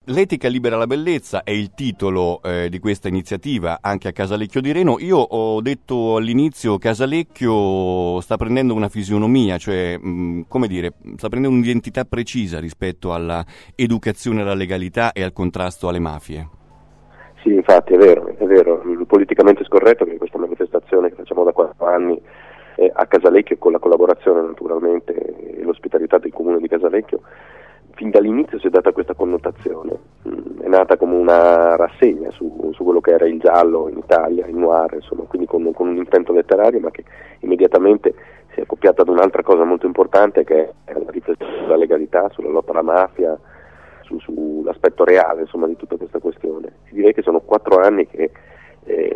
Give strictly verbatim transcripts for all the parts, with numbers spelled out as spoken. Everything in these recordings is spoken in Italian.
L'etica libera la bellezza è il titolo eh, di questa iniziativa anche a Casalecchio di Reno. Io ho detto all'inizio Casalecchio sta prendendo una fisionomia, cioè mh, come dire, sta prendendo un'identità precisa rispetto alla educazione alla legalità e al contrasto alle mafie. Sì, infatti è vero, è vero, il politicamente scorretto, che è questa manifestazione che facciamo da quattro anni eh, a Casalecchio, con la collaborazione naturalmente e l'ospitalità del comune di Casalecchio, fin dall'inizio si è data questa connotazione, mm, è nata come una rassegna su, su quello che era il giallo in Italia, il noir, insomma, quindi con, con un intento letterario, ma che immediatamente si è accoppiata ad un'altra cosa molto importante, che è la riflessione sulla legalità, sulla lotta alla mafia, su, sull'aspetto reale, insomma, di tutta questa questione. Si direi che sono quattro anni che eh,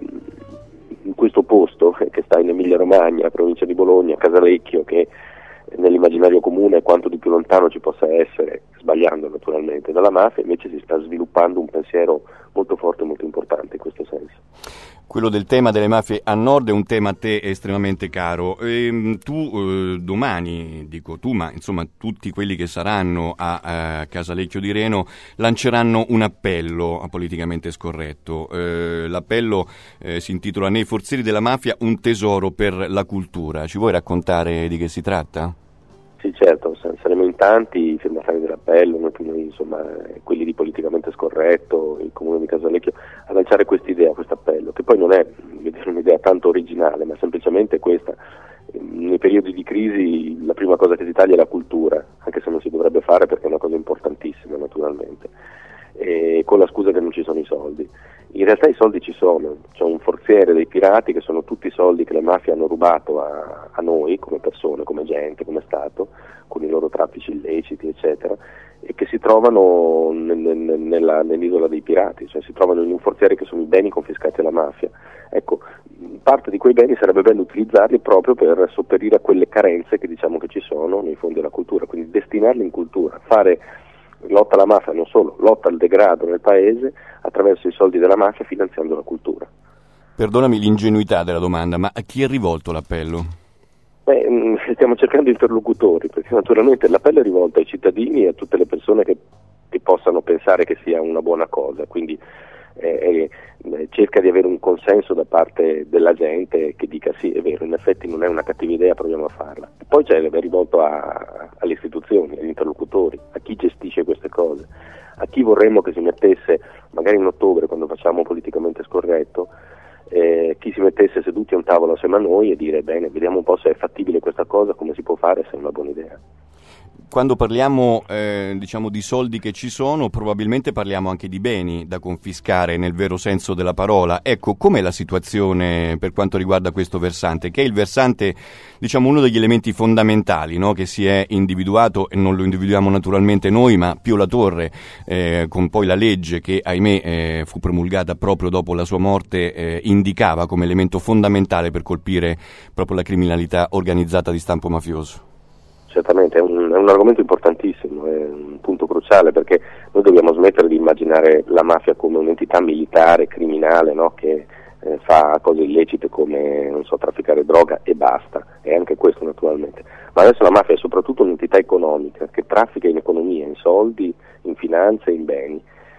in questo posto, eh, che sta in Emilia Romagna, provincia di Bologna, Casalecchio, che nell'immaginario comune quanto di più lontano ci possa essere, sbagliando naturalmente, dalla mafia, invece si sta sviluppando un pensiero molto forte e molto importante in questo senso. Quello del tema delle mafie a nord è un tema a te estremamente caro. E, tu eh, domani, dico tu, ma insomma tutti quelli che saranno a, a Casalecchio di Reno lanceranno un appello a Politicamente Scorretto. Eh, l'appello eh, si intitola Nei forzieri della mafia, un tesoro per la cultura. Ci vuoi raccontare di che si tratta? Sì, certo, saremo in tanti i firmatari dell'appello, noi, noi insomma quelli di Politicamente Scorretto, il comune di Casalecchio, a lanciare quest'idea, questo appello, che poi non è un'idea tanto originale, ma semplicemente questa. Nei periodi di crisi la prima cosa che si taglia è la cultura, anche se non si dovrebbe fare perché è una cosa importantissima naturalmente, e con la scusa che non ci sono i soldi. In realtà i soldi ci sono, c'è un forziere dei pirati che sono tutti i soldi che le mafie hanno rubato a, a noi come persone, come gente, come Stato, con i loro traffici illeciti eccetera, e che si trovano nel, nel, nella, nell'isola dei pirati, cioè si trovano in un forziere che sono i beni confiscati alla mafia. Ecco, parte di quei beni sarebbe bello utilizzarli proprio per sopperire a quelle carenze che diciamo che ci sono nei fondi della cultura, quindi destinarli in cultura, fare lotta alla mafia, non solo, lotta al degrado nel paese attraverso i soldi della mafia finanziando la cultura. Perdonami l'ingenuità della domanda, ma a chi è rivolto l'appello? Beh, stiamo cercando interlocutori, perché naturalmente l'appello è rivolto ai cittadini e a tutte le persone che, che possano pensare che sia una buona cosa, quindi eh, eh, cerca di avere un consenso da parte della gente che dica sì, è vero, in effetti non è una cattiva idea, proviamo a farla. E poi c'è è rivolto a, alle istituzioni, agli interlocutori, a chi gestisce queste cose, a chi vorremmo che si mettesse, magari in ottobre quando facciamo Politicamente Scorretto, eh, chi si mettesse seduti a un tavolo assieme a noi e dire bene, vediamo un po' se è fattibile questa cosa, come si può fare, se è una buona idea. Quando parliamo eh, diciamo di soldi che ci sono, probabilmente parliamo anche di beni da confiscare nel vero senso della parola. Ecco, com'è la situazione per quanto riguarda questo versante, che è il versante, diciamo, uno degli elementi fondamentali, no? Che si è individuato, e non lo individuiamo naturalmente noi, ma Pio La Torre, eh, con poi la legge che, ahimè, eh, fu promulgata proprio dopo la sua morte, eh, indicava come elemento fondamentale per colpire proprio la criminalità organizzata di stampo mafioso. Certamente, è un, è un argomento importantissimo, è un punto cruciale, perché noi dobbiamo smettere di immaginare la mafia come un'entità militare, criminale, no? Che eh, fa cose illecite come, non so, trafficare droga e basta, e anche questo naturalmente. Ma adesso la mafia è soprattutto un'entità economica che traffica in economia, in soldi, in finanze, in beni,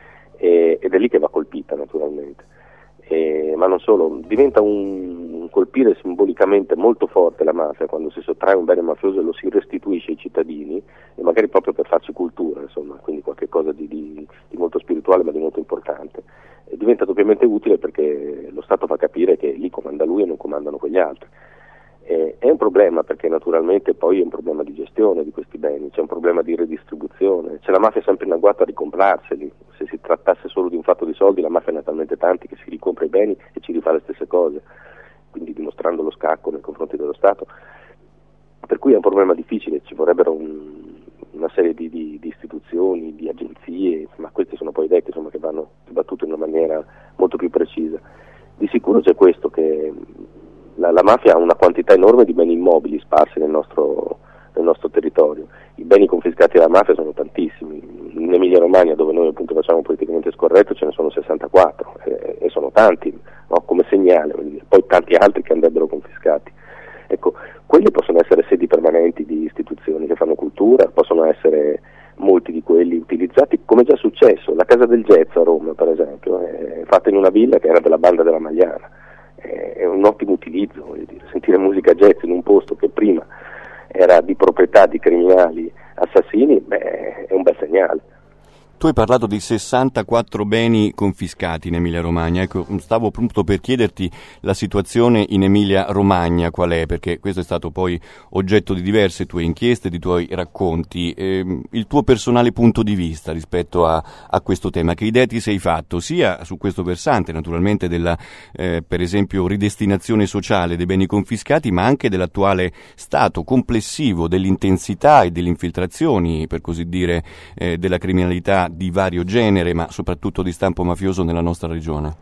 e, ed è lì che va colpita naturalmente. Eh, ma non solo, diventa un, un colpire simbolicamente molto forte la mafia quando si sottrae un bene mafioso e lo si restituisce ai cittadini, e magari proprio per farci cultura, insomma, quindi qualche cosa di, di, di molto spirituale ma di molto importante, e diventa doppiamente utile perché lo Stato fa capire che lì comanda lui e non comandano quegli altri. Eh, è un problema perché naturalmente poi è un problema di gestione di questi beni, c'è un problema di redistribuzione, c'è la mafia sempre in agguato a ricomprarseli. Se si trattasse solo di un fatto di soldi, la mafia ne ha talmente tanti che si ricompra i beni e ci rifà le stesse cose, quindi dimostrando lo scacco nei confronti dello Stato, per cui è un problema difficile, ci vorrebbero un, una serie di, di, di istituzioni, di agenzie, ma queste sono poi idee insomma, che vanno dibattute in una maniera molto più precisa. Di sicuro c'è questo, che La, la mafia ha una quantità enorme di beni immobili sparsi nel nostro, nel nostro territorio. I beni confiscati dalla mafia sono tantissimi. In Emilia Romagna, dove noi appunto facciamo Politicamente Scorretto, ce ne sono sessantaquattro e, e sono tanti, no? Come segnale, poi tanti altri che andrebbero confiscati. Ecco, quelli possono essere sedi permanenti di istituzioni che fanno cultura, possono essere molti di quelli quelli utilizzati, come è già successo. La Casa del Jazz a Roma, per esempio, è fatta in una villa che era della banda della Magliana. È un ottimo utilizzo, voglio dire. Sentire musica jazz in un posto che prima era di proprietà di criminali assassini, beh, è un bel segnale. Tu hai parlato di sessantaquattro beni confiscati in Emilia-Romagna. Ecco, stavo appunto per chiederti la situazione in Emilia-Romagna qual è, perché questo è stato poi oggetto di diverse tue inchieste, di tuoi racconti. Eh, il tuo personale punto di vista rispetto a, a questo tema, che idea ti sei fatto, sia su questo versante naturalmente della, eh, per esempio, ridestinazione sociale dei beni confiscati, ma anche dell'attuale stato complessivo dell'intensità e delle infiltrazioni, per così dire, eh, della criminalità di vario genere, ma soprattutto di stampo mafioso nella nostra regione?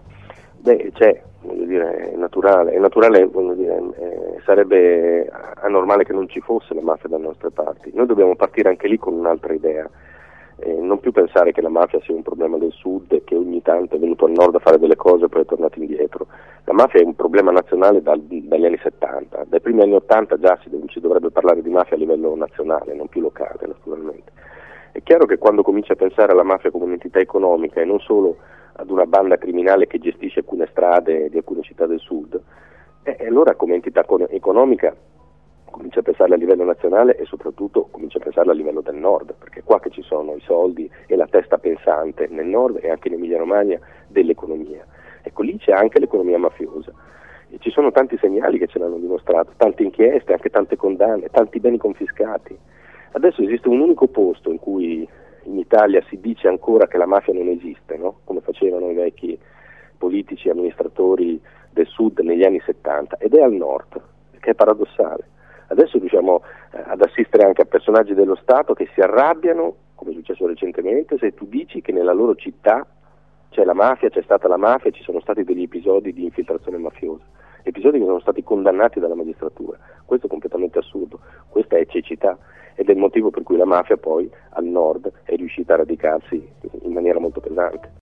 Beh, c'è, voglio dire, è naturale, è naturale, voglio dire, eh, sarebbe anormale che non ci fosse la mafia dalle nostre parti. Noi dobbiamo partire anche lì con un'altra idea, eh, non più pensare che la mafia sia un problema del sud e che ogni tanto è venuto al nord a fare delle cose e poi è tornato indietro. La mafia è un problema nazionale dal, dagli anni settanta, dai primi anni ottanta già si, si dovrebbe parlare di mafia a livello nazionale, non più locale naturalmente. È chiaro che quando cominci a pensare alla mafia come un'entità economica e non solo ad una banda criminale che gestisce alcune strade di alcune città del sud, eh, allora come entità economica comincia a pensarla a livello nazionale e soprattutto comincia a pensarla a livello del nord, perché è qua che ci sono i soldi e la testa pensante nel nord e anche in Emilia-Romagna dell'economia. Ecco, lì c'è anche l'economia mafiosa. E ci sono tanti segnali che ce l'hanno dimostrato, tante inchieste, anche tante condanne, tanti beni confiscati. Adesso esiste un unico posto in cui in Italia si dice ancora che la mafia non esiste, no? Come facevano i vecchi politici e amministratori del sud negli anni settanta, ed è al nord, che è paradossale. Adesso riusciamo eh, ad assistere anche a personaggi dello Stato che si arrabbiano, come è successo recentemente, se tu dici che nella loro città c'è la mafia, c'è stata la mafia, ci sono stati degli episodi di infiltrazione mafiosa, episodi che sono stati condannati dalla magistratura. Questo è completamente assurdo, questa è cecità ed è il motivo per cui la mafia poi al nord è riuscita a radicarsi in maniera molto pesante.